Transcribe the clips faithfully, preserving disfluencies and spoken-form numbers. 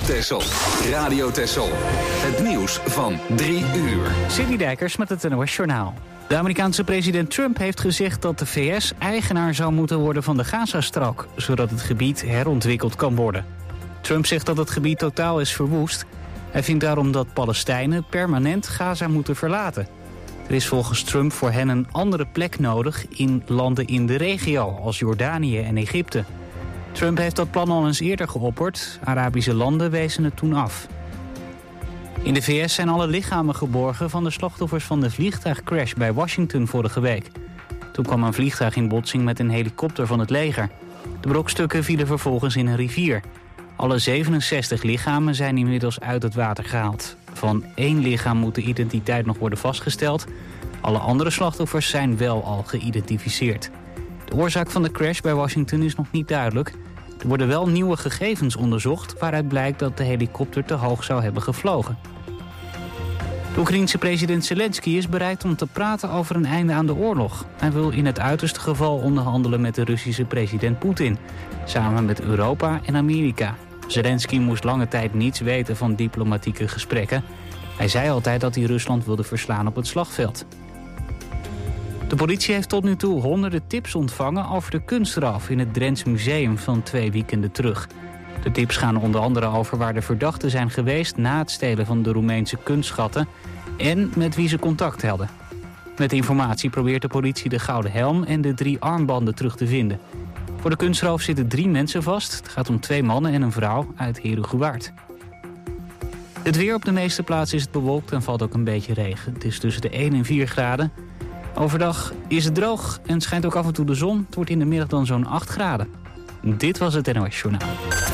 Texel. Radio Texel. Het nieuws van drie uur. Cindy Dijkers met het N O S Journaal. De Amerikaanse president Trump heeft gezegd dat de V S eigenaar zou moeten worden van de Gazastrook, zodat het gebied herontwikkeld kan worden. Trump zegt dat het gebied totaal is verwoest. Hij vindt daarom dat Palestijnen permanent Gaza moeten verlaten. Er is volgens Trump voor hen een andere plek nodig in landen in de regio, als Jordanië en Egypte. Trump heeft dat plan al eens eerder geopperd. Arabische landen wezen het toen af. In de V S zijn alle lichamen geborgen van de slachtoffers van de vliegtuigcrash bij Washington vorige week. Toen kwam een vliegtuig in botsing met een helikopter van het leger. De brokstukken vielen vervolgens in een rivier. Alle zevenenzestig lichamen zijn inmiddels uit het water gehaald. Van één lichaam moet de identiteit nog worden vastgesteld. Alle andere slachtoffers zijn wel al geïdentificeerd. De oorzaak van de crash bij Washington is nog niet duidelijk. Er worden wel nieuwe gegevens onderzocht waaruit blijkt dat de helikopter te hoog zou hebben gevlogen. De Oekraïense president Zelensky is bereid om te praten over een einde aan de oorlog. Hij wil in het uiterste geval onderhandelen met de Russische president Poetin, samen met Europa en Amerika. Zelensky moest lange tijd niets weten van diplomatieke gesprekken. Hij zei altijd dat hij Rusland wilde verslaan op het slagveld. De politie heeft tot nu toe honderden tips ontvangen over de kunstroof in het Drents Museum van twee weekenden terug. De tips gaan onder andere over waar de verdachten zijn geweest na het stelen van de Roemeense kunstschatten en met wie ze contact hadden. Met de informatie probeert de politie de gouden helm en de drie armbanden terug te vinden. Voor de kunstroof zitten drie mensen vast. Het gaat om twee mannen en een vrouw uit Herugewaard. Het weer op de meeste plaatsen is het bewolkt en valt ook een beetje regen. Het is tussen de één en vier graden. Overdag is het droog en schijnt ook af en toe de zon. Het wordt in de middag dan zo'n acht graden. Dit was het N O S Journaal.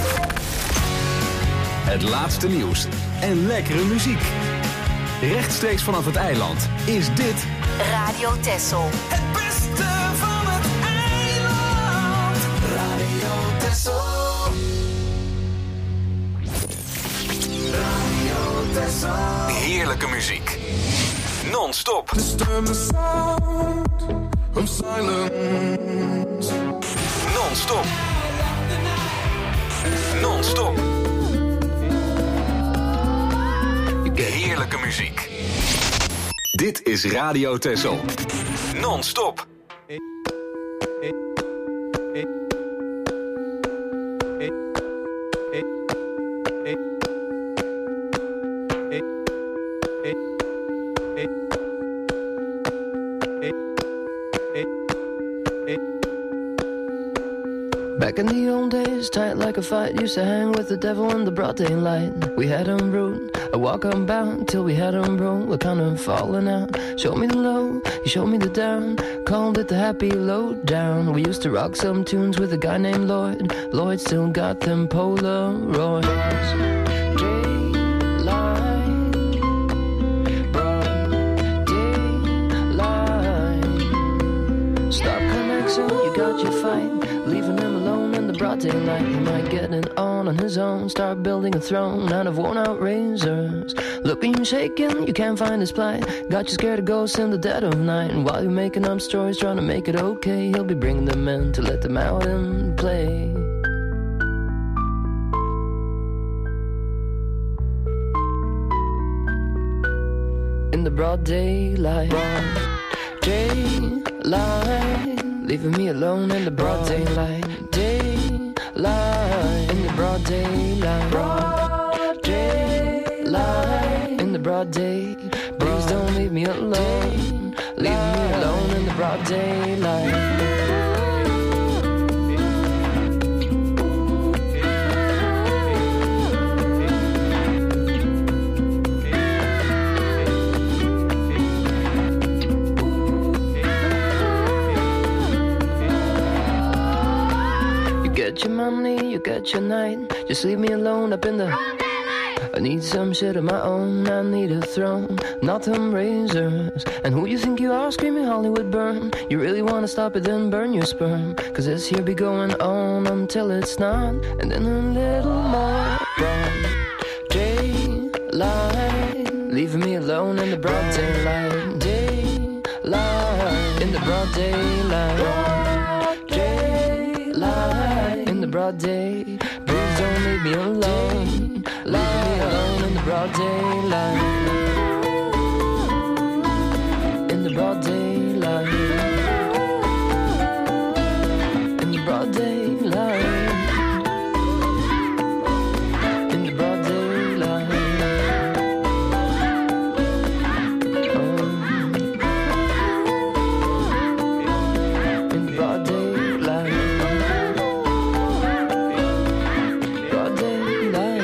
Het laatste nieuws en lekkere muziek. Rechtstreeks vanaf het eiland is dit Radio Texel. Het beste van het eiland. Radio Texel. Radio Texel. heerlijke muziek. Non-stop. Disturb the sound of silence. Non-stop. Non-stop. Heerlijke muziek. Dit is Radio Texel. Non-stop. Back in the old days, tight like a fight, used to hang with the devil in the broad daylight. We had him rude, I walk unbound till we had him broke. We're kind of falling out. Show me the low, you showed me the down. Called it the happy low down. We used to rock some tunes with a guy named Lloyd. Lloyd still got them Polaroids. You got your fight, leaving him alone in the broad daylight. He might get it on on his own, start building a throne out of worn out razors. Looking you shaking, you can't find his plight. Got you scared of ghosts in the dead of night. And while you're making up stories, trying to make it okay, he'll be bringing them in to let them out and play. In the broad daylight, broad daylight. Leaving me alone in the broad daylight. Daylight. In the broad daylight. Broad daylight. In the broad day. Please don't leave me alone. Leave me alone in the broad daylight. Get your money, you get your night. Just leave me alone up in the I need some shit of my own. I need a throne, not them razors. And who you think you are screaming Hollywood burn? You really wanna stop it, then burn your sperm. Cause this here be going on until it's not. And then a little more broad daylight. Leaving me alone in the broad daylight. Daylight. In the broad daylight. Broad daylight. In the broad day. Please don't leave me alone. the broad daylight. In the broad daylight. In the broad daylight. In the broad daylight. Oh. In the broad daylight. Broad daylight.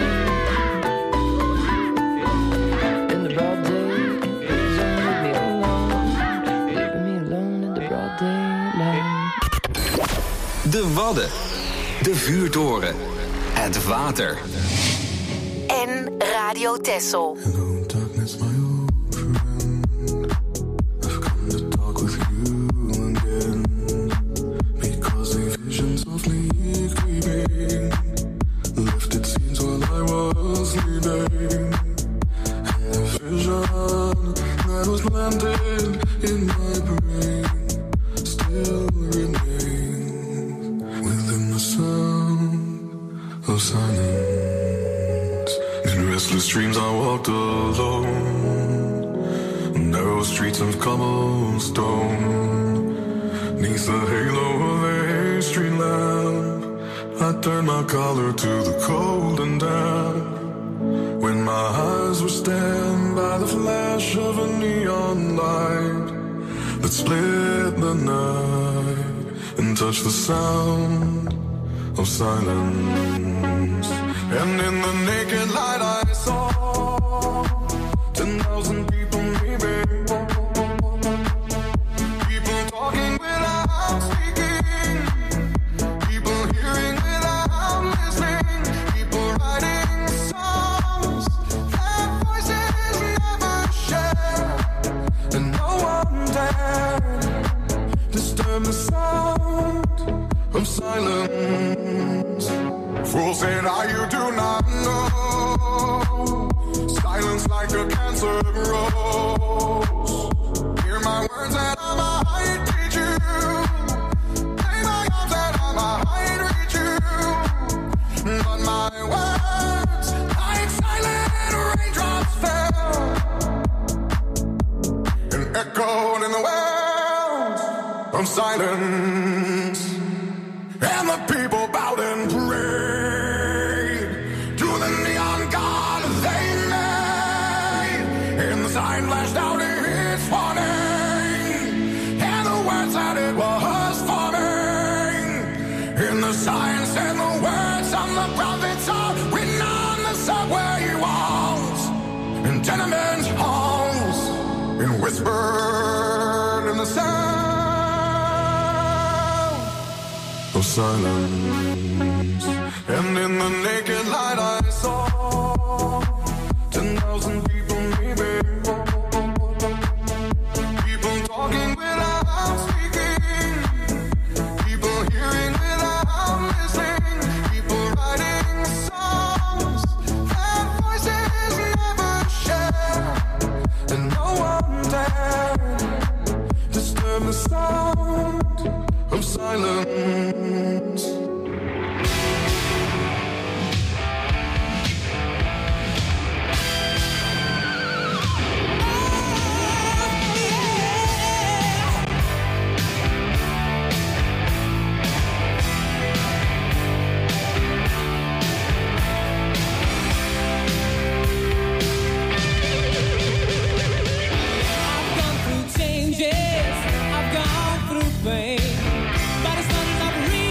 In the broad day, please don't leave me alone. Leave me alone in the broad daylight. De Wadden. De vuurtoren. Het water. En Radio Texel. Hello, darkness, my old friend. I've come to talk with you again. Because a vision softly creeping left its scenes while I was sleeping. And the vision that was planted in my brain still remains within the sound of silence. In restless dreams I walked alone, narrow streets of cobblestone. Neath the halo of a street lamp, I turned my collar to the cold and damp. When my eyes were stabbed by the flash of a neon light that split the night and touched the sound of silence. And in the naked light I saw ten thousand people maybe, people talking without speaking, people hearing without listening, people writing songs that voices never share, and no one dared disturb the sound of silence. Fools say now you do not know. Silence like a cancer grows. Hear my words that I might teach you. Play my arms that I might reach you. But my words, like silent raindrops, fell and echoed in the wells of silence. And the people bowed and prayed to the neon god they made. And the sign flashed out its warning, and the words that it was forming. And the sign said the words of the prophets are written on the subway walls and tenement halls, and whispered in the sound of silence. And in the naked light I saw ten thousand people maybe, people talking without speaking, people hearing without listening, people writing songs that voices never share, and no one dared disturb the sound of silence. I've gone through changes, I've gone through pain, but it's not enough reason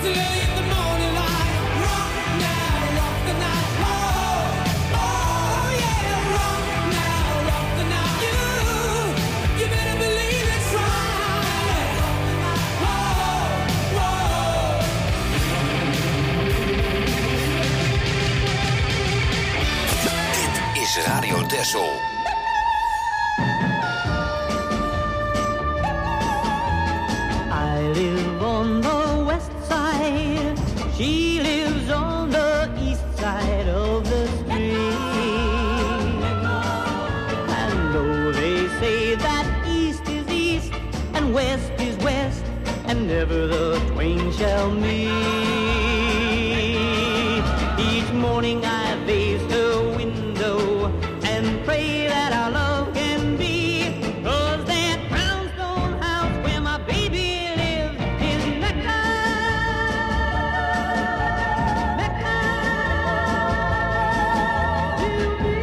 Radio Texel. I live on the west side, she lives on the east side of the street. And though they say that east is east and west is west, and never the twain shall meet, each morning I face her window and pray that our love can be, 'cause that brownstone house where my baby lives is Mecca, Mecca to me.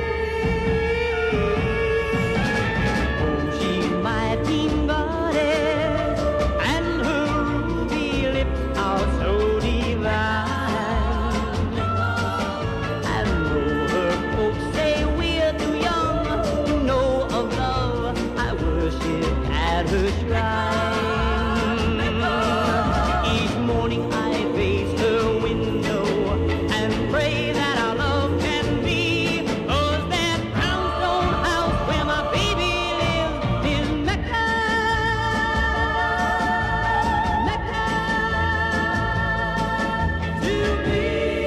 Oh, she's my teen goddess, and her ruby lips are so divine. And though her folks say we're too young to know of love, I worship at her shrine. Each morning I face her window and pray that our love can be, 'cause that brownstone house where my baby lives is Mecca, Mecca to me.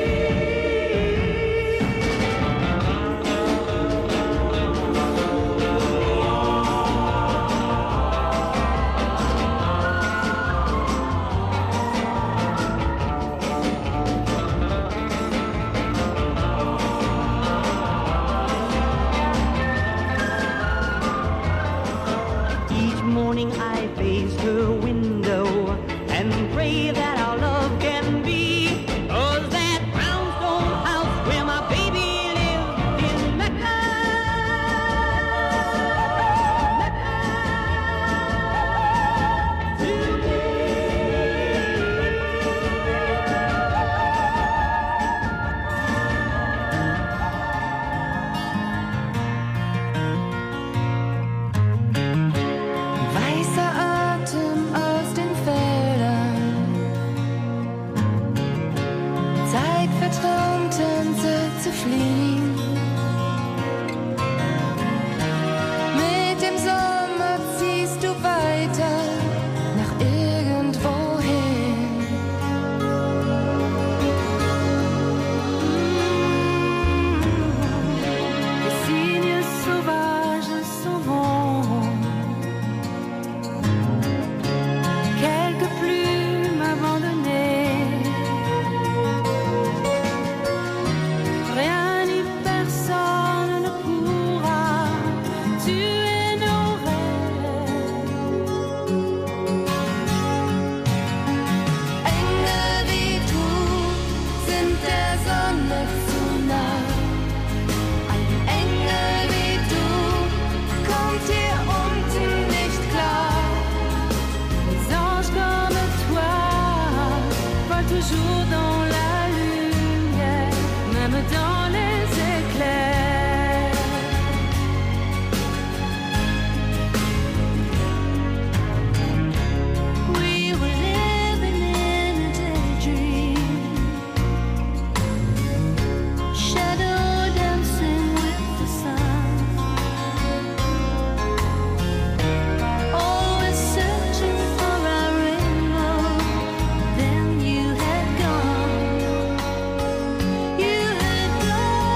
Each morning I face her window and pray that our love can be, 'cause that brownstone house where my baby lives is Mecca, Mecca to me. Weißer Atem aus den Feldern, Zeit für Traumtänze zu fliehen. Mit dem Sommer ziehst du weiter nach irgendwohin. Les cygnes sauvages s'en vont. Quelques plumes abandonnées. Rien ni personne ne pourra tuer nos rêves. Engel wie du sind der Sonne zu nah. Ein Engel wie du kommt hier unten nicht klar. Les anges comme toi volent toujours dans la lumière, même dans les éclairs. We were living in a daydream, shadow dancing with the sun. Always searching for a rainbow, then you had gone. You had gone.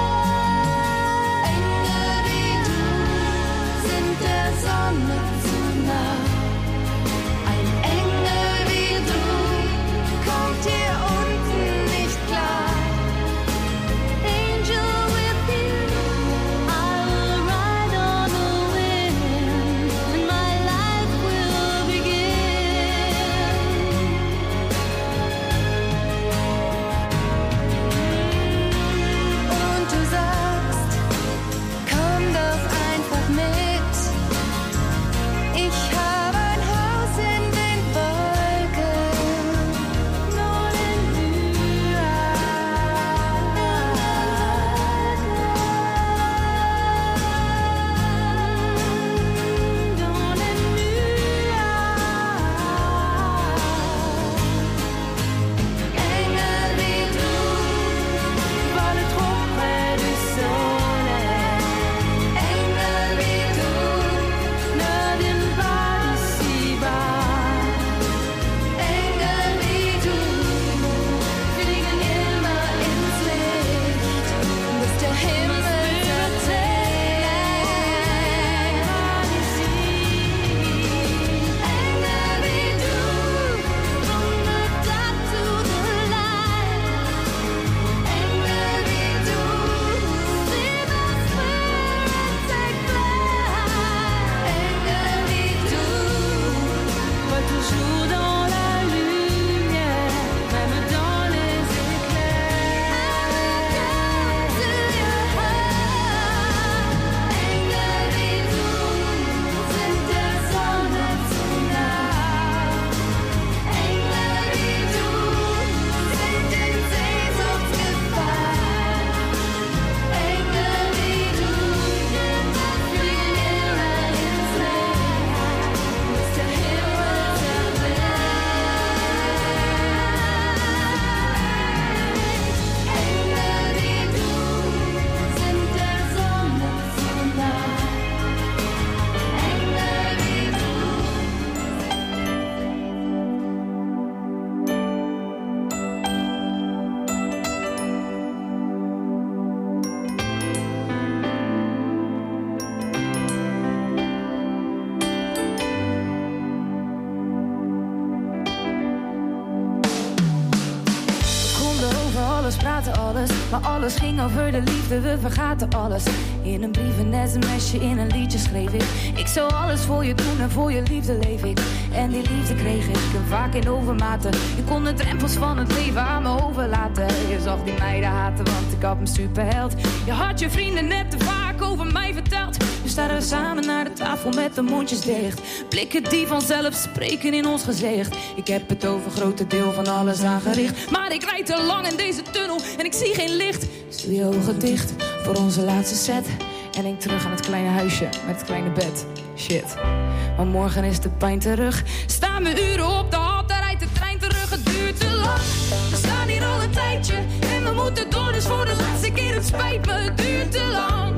praten alles, maar alles ging over de liefde, we vergaten alles. In een brief, een sms'je, in een liedje schreef ik. Ik zou alles voor je doen en voor je liefde leef ik. En die liefde kreeg ik, en vaak in overmaten. Je kon de drempels van het leven aan me overlaten. Je zag die meiden haten, want ik had me superheld. Je had je vrienden net te vaak over mij verteld. Nu staan we samen naar de tafel met de mondjes dicht. Blikken die vanzelf spreken in ons gezicht. Ik heb het over grote deel van alles aangericht. Maar ik rijd te lang in deze tunnel en ik zie geen licht. Dus doe je ogen dicht voor onze laatste set. En denk terug aan het kleine huisje met het kleine bed. Shit, maar morgen is de pijn terug. Staan we uren op de hal, daar rijdt de trein terug. Het duurt te lang, we staan hier al een tijdje. En we moeten door, dus voor de laatste keer, het spijt me. Het duurt te lang.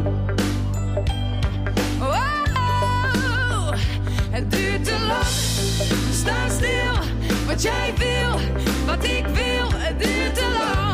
Oh, het duurt te lang. We staan stil, wat jij wil, wat ik wil. Het duurt te lang.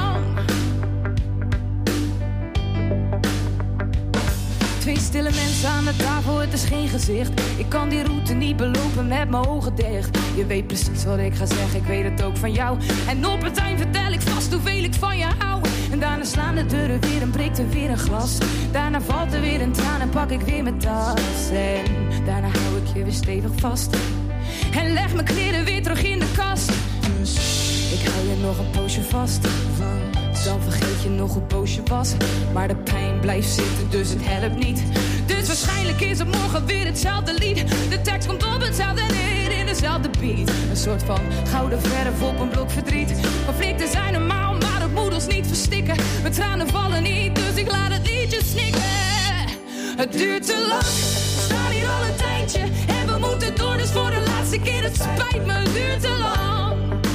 Twee stille mensen aan de tafel, het is geen gezicht. Ik kan die route niet belopen met mijn ogen dicht. Je weet precies wat ik ga zeggen, ik weet het ook van jou. En op het eind vertel ik vast hoeveel ik van je hou. En daarna slaan de deuren weer en breekt er weer een glas. Daarna valt er weer een traan en pak ik weer mijn tas. En daarna hou ik je weer stevig vast. En leg mijn kleren weer terug in de kast. Dus ik hou je nog een poosje vast. Dan vergeet je nog hoe boos je was. Maar de pijn blijft zitten, dus het helpt niet. Dus waarschijnlijk is het morgen weer hetzelfde lied. De tekst komt op hetzelfde neer in dezelfde beat. Een soort van gouden verf op een blok verdriet. Conflicten zijn normaal, maar het moet ons niet verstikken. Mijn tranen vallen niet, dus ik laat het liedje snikken. Het duurt te lang, we staan hier al een tijdje. En we moeten door, dus voor de laatste keer, het spijt me. Het duurt te lang.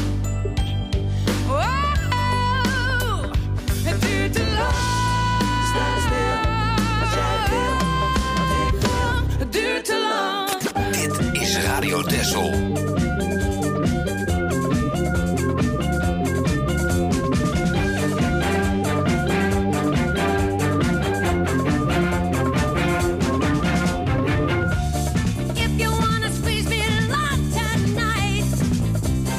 Het duurt te lang. Sta stil, wat jij wil, wat ik wil. Het duurt te lang. Dit is Radio Texel. If you wanna squeeze me a lot tonight,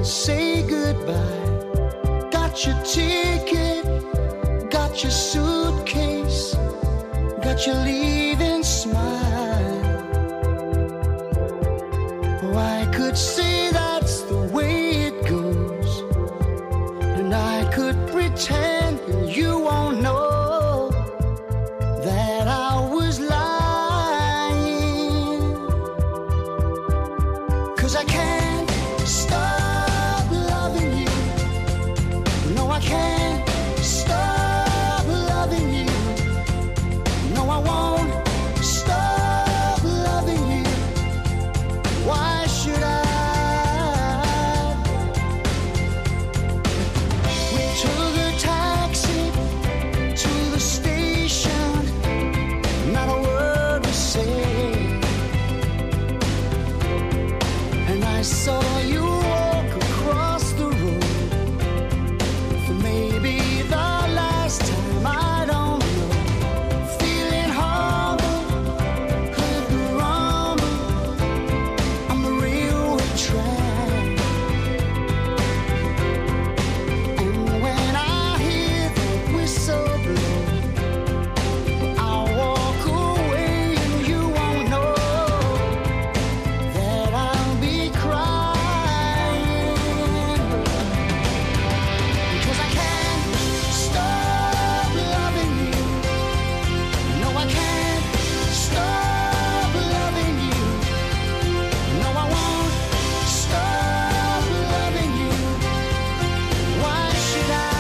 say goodbye. Got your ticket, got your suitcase, got your leaving smile. Oh, I could say that's the way it goes, and I could pretend you won't know that I was lying. 'Cause I can't stop loving you. No, I can't stop loving you. No, I won't stop loving you. Why should I? We took a taxi to the station, not a word was said, and I saw you walk across the road for maybe the last time, I don't know. Feeling humble, heard the rumble on the railway track, and when I hear the whistle blow, I'll walk away and you won't know that I'll be crying. 'Cause I can't stop loving you. No, I can't stop loving you. No, I won't stop loving you. Why should I?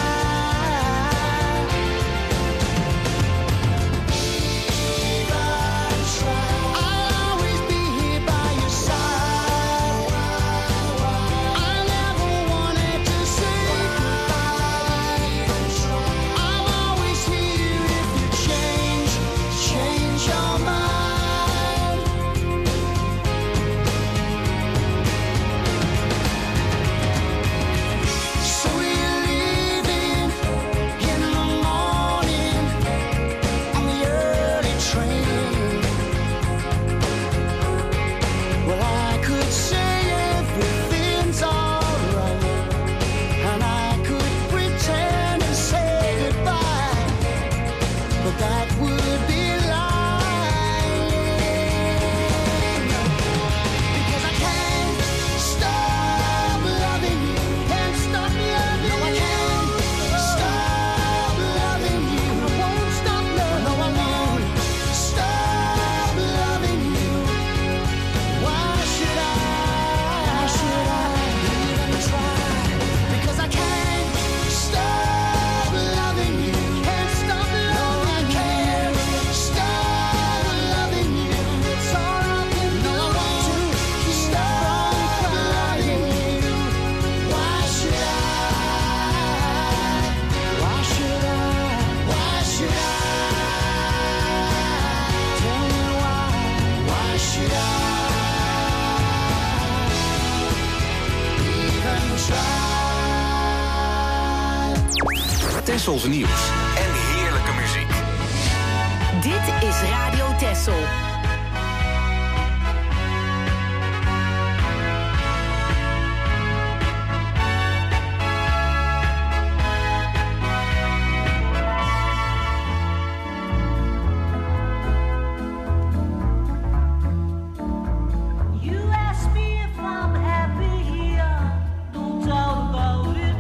I'll always be here by your side. I never wanted to say goodbye. I'm always here if you change, change your mind. So you're leaving in the morning on the early train. Well, I could say everything's alright, and I could pretend to say goodbye, but that would be lying. Because I can't stop loving you, can't stop loving you. No, I can't stop loving you. I won't stop loving you. No, I won't stop loving you. Why should I? Why should I even try? Because I can't stop loving you. Can't stop loving you. No, I can't stop loving you. It's all I can do. No, I won't stop loving you. Why should I? Why should I? Why should I? Tell me why. Why should I even try? Tessels nieuws en heerlijke muziek. Dit is Radio Tessel. You ask me if I'm happy here, no doubt about it.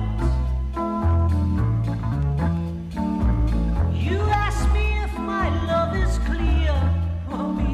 You ask me if my love is clear, well, the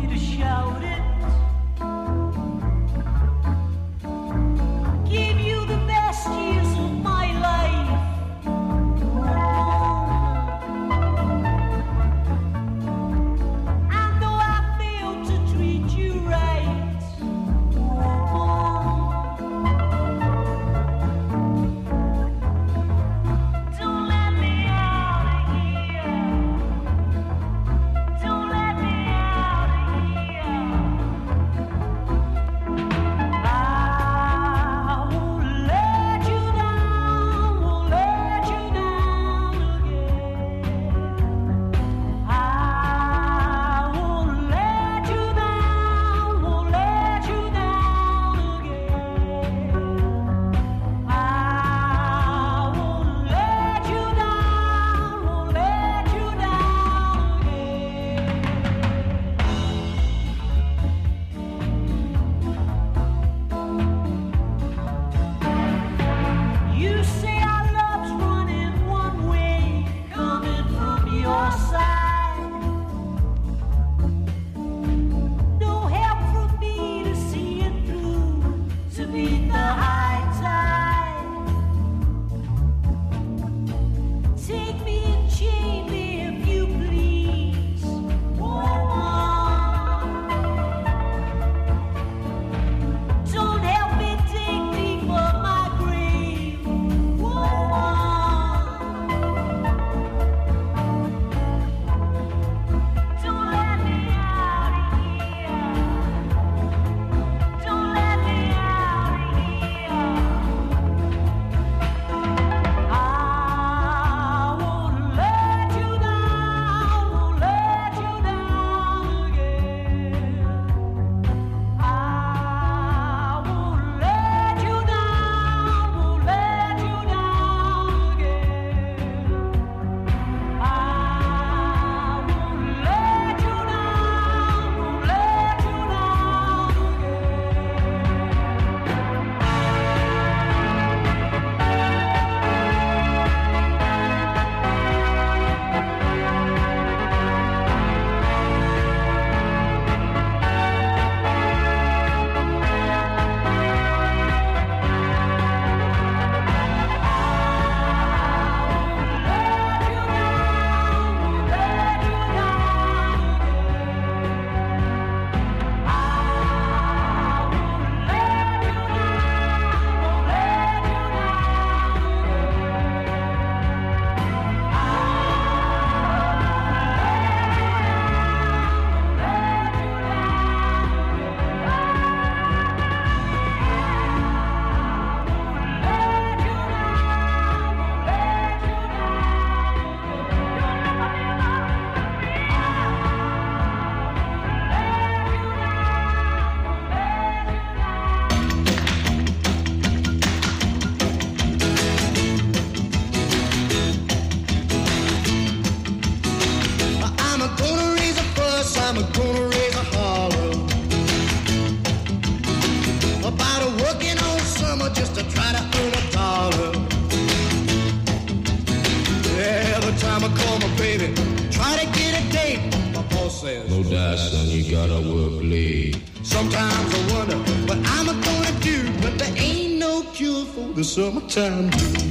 fast, son, you gotta work late. Sometimes I wonder what I'm gonna do, but there ain't no cure for the summertime blues.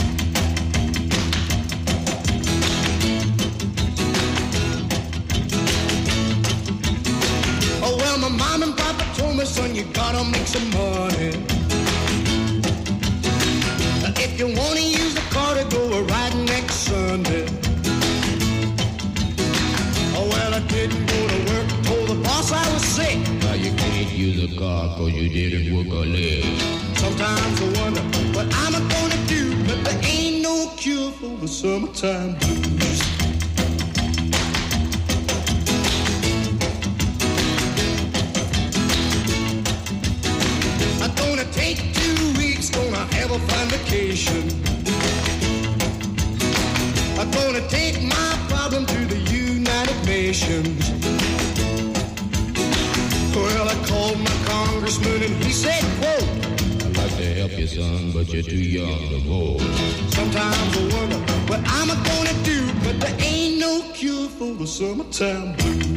Oh, well, my mom and papa told me, son, you gotta make some money. If you wanna use the car to go a ride next Sunday. Oh, well, I didn't go to work, told the boss I was sick. Now you can't use a car cause you didn't work a leg. Sometimes I wonder what I'm gonna do, but there ain't no cure for the summertime blues. I'm gonna take two weeks, gonna have a fun vacation. I'm gonna take my problem to the United Nations. Well, I called my congressman and he said, quote, I'd like to help you, son, but you're too young to vote. Sometimes I wonder what I'm gonna do, but there ain't no cure for the summertime blues.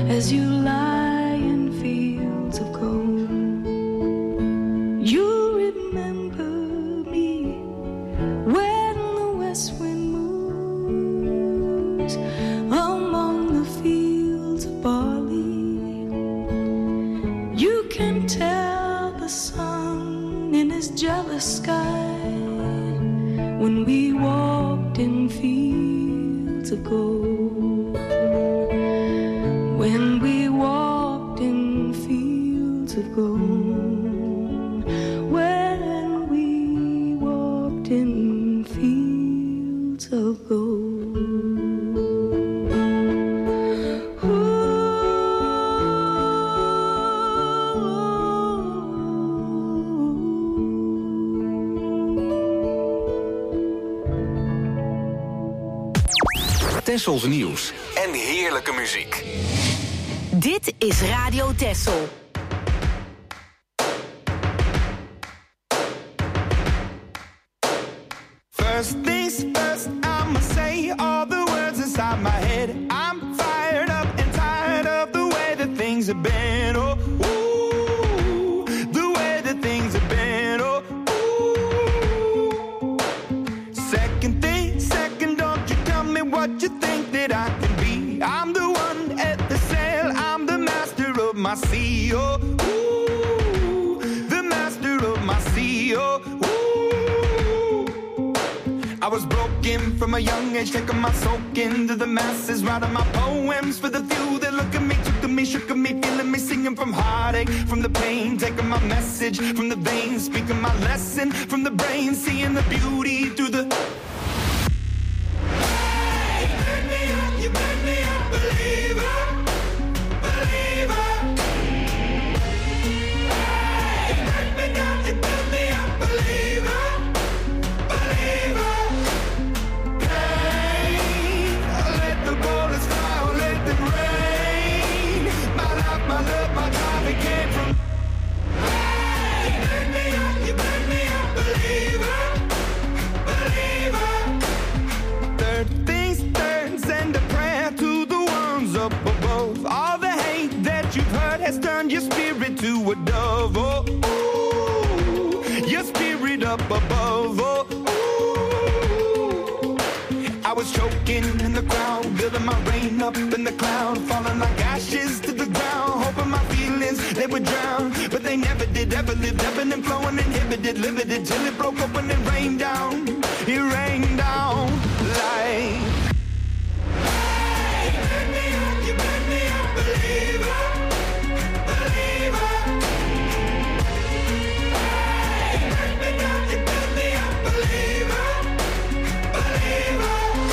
as you lie in fields of gold. You remember me when the west wind moves among the fields of barley. You can tell the sun in his jealous sky when we walked in fields of gold. When we walked in fields of gold. When we walked in fields of gold. Tessels nieuws en heerlijke muziek. Dit is Radio Tessel. First things first, I'ma say all the words inside my head. I'm fired up and tired of the way that things have been. Oh, ooh, the way that things have been. Oh, ooh. Second thing, second, don't you tell me what you think that I can be. I'm the one at the sail, I'm the master of my sea. Oh, ooh, the master of my sea. Oh, ooh. I was broken from a young age, taking my soak into the masses, writing my poems for the few that look at me, took to me, shook at me, feeling me, singing from heartache, from the pain, taking my message from the veins, speaking my lesson from the brain, seeing the beauty through the... Hey, you made me up, you made me a believer, believer. Hey, you made me down, you made me a believer, believer. My love, my time, it came from. Hey, you made me up, you made me a believer, believer. Third things third, send a prayer to the ones up above. All the hate that you've heard has turned your spirit to a dove. Oh, ooh, your spirit up above. Oh, ooh. I was choking in the crowd, building my rain up in the cloud, falling like ashes to the ground, hoping my feelings they would drown, but they never did. Ever lived, ebbing and flowing, inhibited, limited, till it broke open and rained down. It rained down like. Hey, you made me up, you made me a believer, believer. Hey, you made me up, you made me a believer, believer.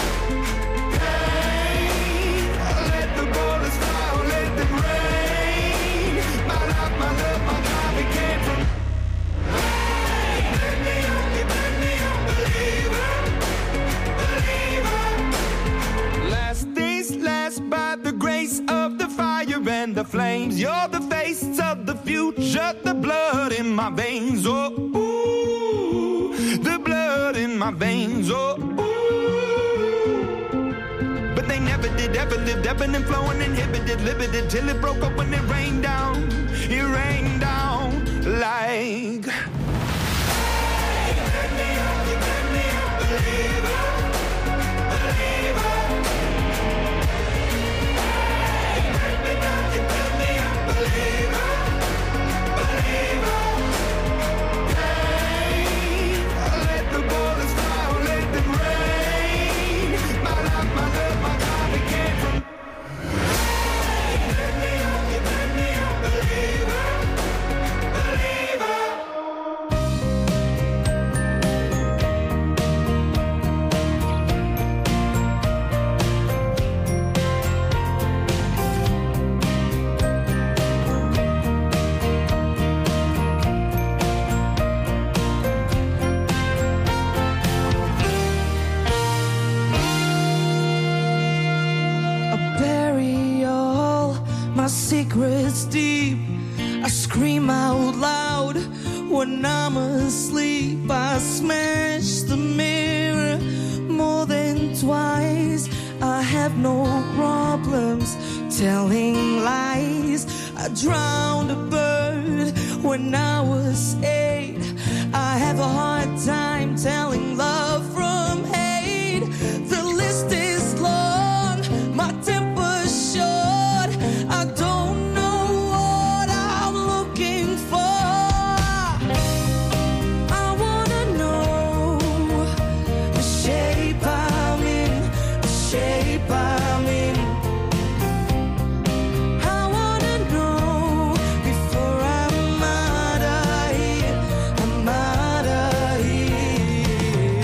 By the grace of the fire and the flames, you're the face of the future, the blood in my veins. Oh, ooh, the blood in my veins. Oh, ooh. But they never did, ever lived, ebbing and flowing, inhibited, limited, till it broke up when it rained down. It rained down like. Hey, you made me up, you made me a believer, believer. Believer, believer. Hey, let the bullets fly, let them rain. My life, my love, my God, it came from. Hey, you made me up, you made me a believer, believer. My secret's deep, I scream out loud when I'm asleep. I smash the mirror more than twice. I have no problems telling lies. I drowned a bird when I was eight. I have a hard time telling love from hate. The list is long, my temper's short. I don't know what I'm looking for. I wanna know the shape I'm in, the shape I'm in. I wanna know before I'm out of here, I'm out of here.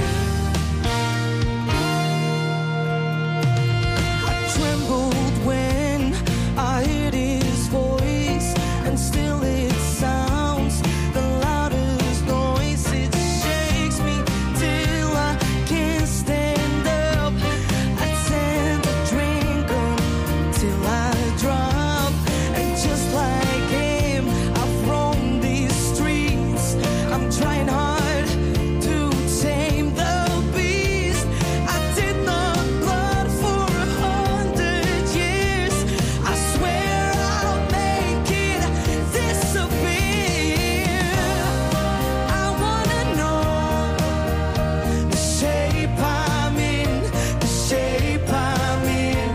I trembled when I heard his voice, and still it sounds the loudest noise. It shakes me till I can't stand up. I tend to drink until I drop, and just like him, I've roamed these streets. I'm trying hard to tame the beast. I did not blood for a hundred years. I swear I'll make it disappear. I wanna know the shape I'm in, the shape I'm in.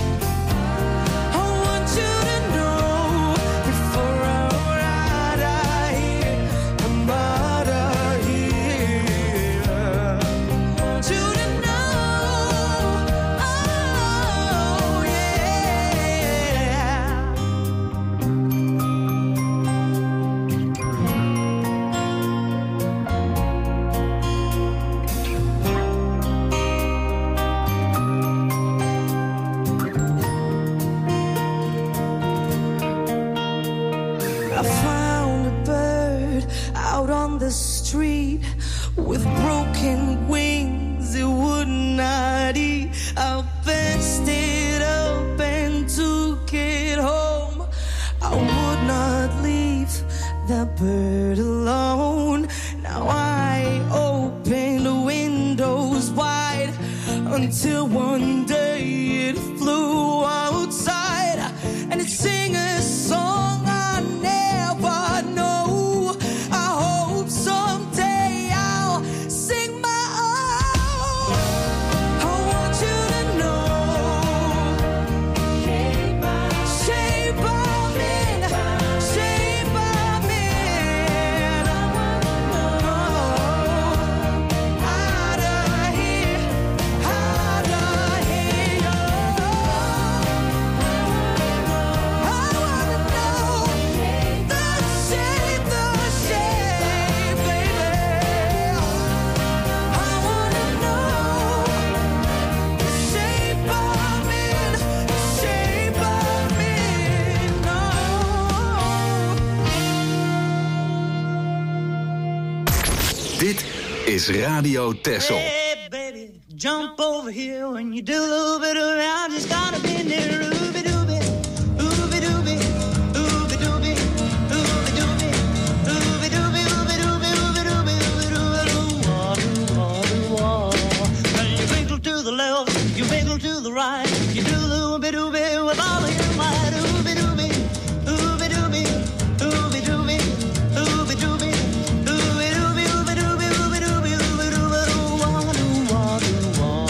I want you to know before I'm out of here, I'm out of here. I want you to know, oh yeah. I found a bird out on the street with broken wings. It would not eat. I fenced it up and took it home. I would not leave that bird alone. Now I open the windows wide until one day it flew outside and it sang a song I never know. I hope someday I'll sing my own. I want you to know shape I'm in, shape I'm in. I wanna know out of here, out of here. I wanna know the shape, the shape, baby. I wanna know the shape I'm in, the shape I'm in. No. Dit is Radio Texel. Hey, baby, jump over here when you do a little bit of I just gotta be near Ruby Dooby, Ooby Dooby, Ooby Dooby, Ooby Dooby, Ooby Dooby, Ooby Dooby, Ooby Dooby, Ooby Dooby, wah, doo, wah, doo, wah. Well, you wiggle to the left, you wiggle to the right, you do the Ooby Dooby with all of your might. Ooby Dooby, Ooby Dooby, Ooby Dooby, Ooby Dooby, Ooby Dooby, Ooby Dooby, Ooby Dooby, Ooby Dooby, wah, doo, wah, doo, wah.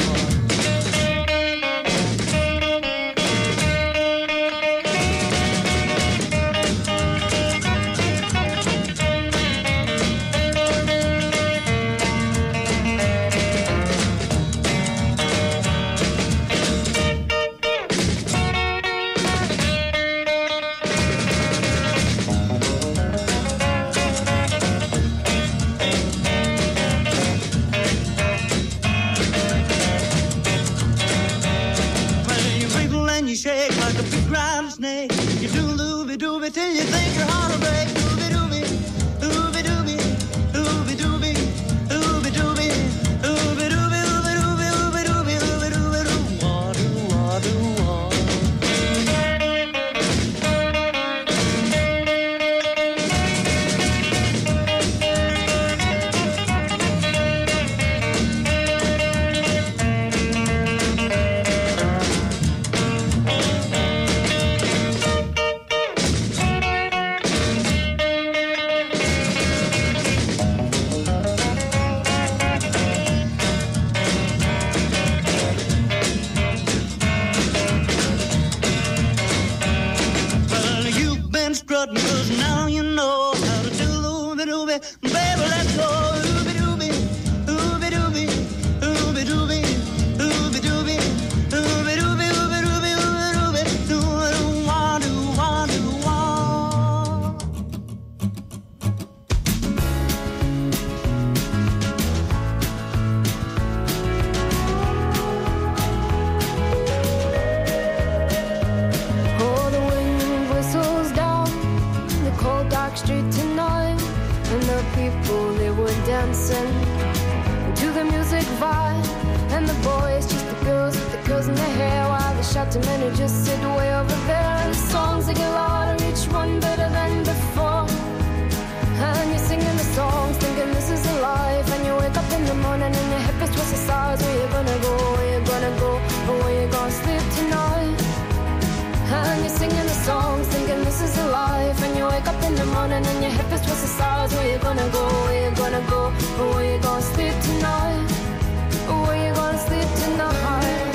Well, you wiggle and you shake like a big rattlesnake. You do looby dooby till you think your heart will break. Ooby dooby, ooby dooby, ooby dooby, ooby dooby, ooby dooby, ooby dooby, ooby dooby, ooby dooby, doo, wah, doo, wah, doo, wah. button, 'cause now you know how to do ooby dooby. Baby, let's go ooby dooby, ooby dooby, ooby dooby, ooby dooby, ooby dooby, ooby dooby, ooby dooby, do do wah do wah do wah. Oh, the wind whistles down the cold dark street tonight, and the people they were dancing to the music vibe, and the boys just the girls with the girls in their hair, while the shouting men who just sit way over there. The songs they get louder, each one better than before, and you're singing the songs thinking this is a life, and you wake up in the morning and your hip is twisted sides. Where you gonna go, where you gonna go, or where you gonna sleep tonight? And you're singing the songs thinking this is a life, and you wake up in the morning and your hip is twisted sides. Where you gonna go, where you gonna go, or where you gonna sleep tonight, or where you gonna sleep tonight?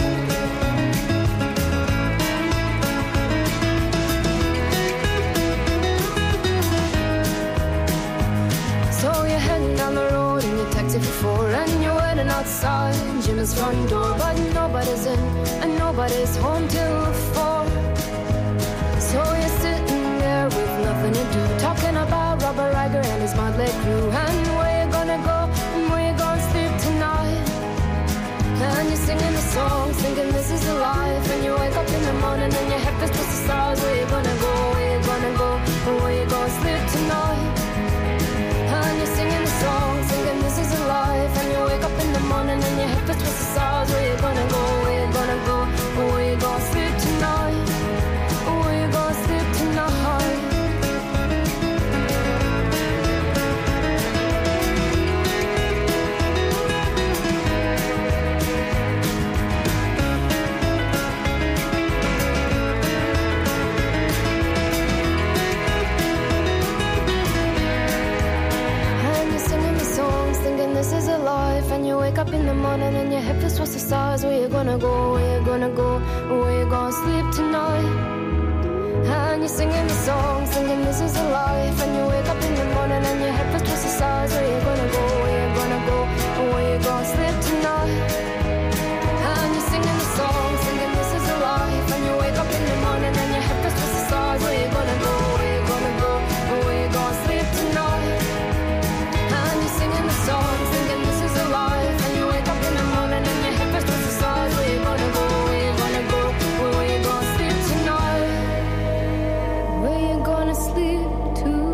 So you're heading down the road in your taxi for four, and you're waiting outside Jim's front door, but nobody's in and nobody's home till four. So you're sitting there with nothing to do, talking about Robert Riger and his motley crew, and where you gonna go and where you gonna sleep tonight. And you're singing the songs thinking this is a life, and you wake up in the morning and your head is twisted the stars. Where you gonna go, where you gonna go, and where you gonna sleep tonight? And you're singing the songs thinking this is a life, and you wake up in the morning and your hip is twisted stars. Where you gonna go, where you gonna go, or where you gonna sleep tonight, or where you gonna sleep tonight? This is a life, and you wake up in the morning and your hip is twisted the stars. Where you gonna go, where you gonna go, where you gonna sleep tonight? And you're singing the song, singing this is a life, and you wake up in the morning and your hip is twisted the stars. Where you gonna go, where you gonna go, where you gonna sleep tonight? And you're singing the song, singing this is a life, and you wake up in the morning and your hip is twisted the stars. Where you gonna go, where you gonna go, where you gonna sleep tonight? And you're singing the song, thinking this is a life, and you wake up in the morning and your hip is twisted the stars. Where you gonna go, where you gonna go, where you gonna sleep tonight? Where you gonna sleep tonight?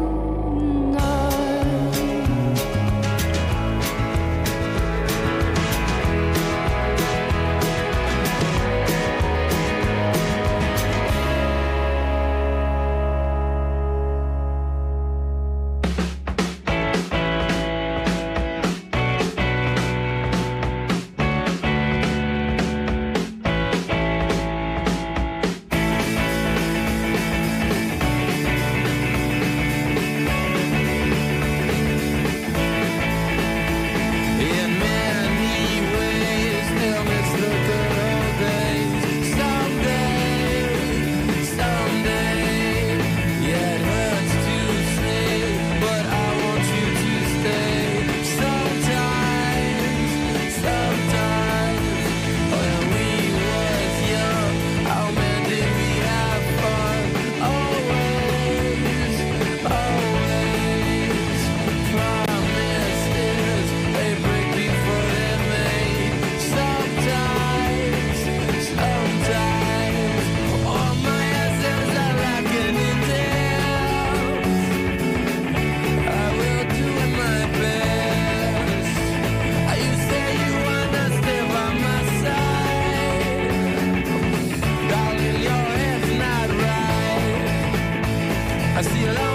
I see a lot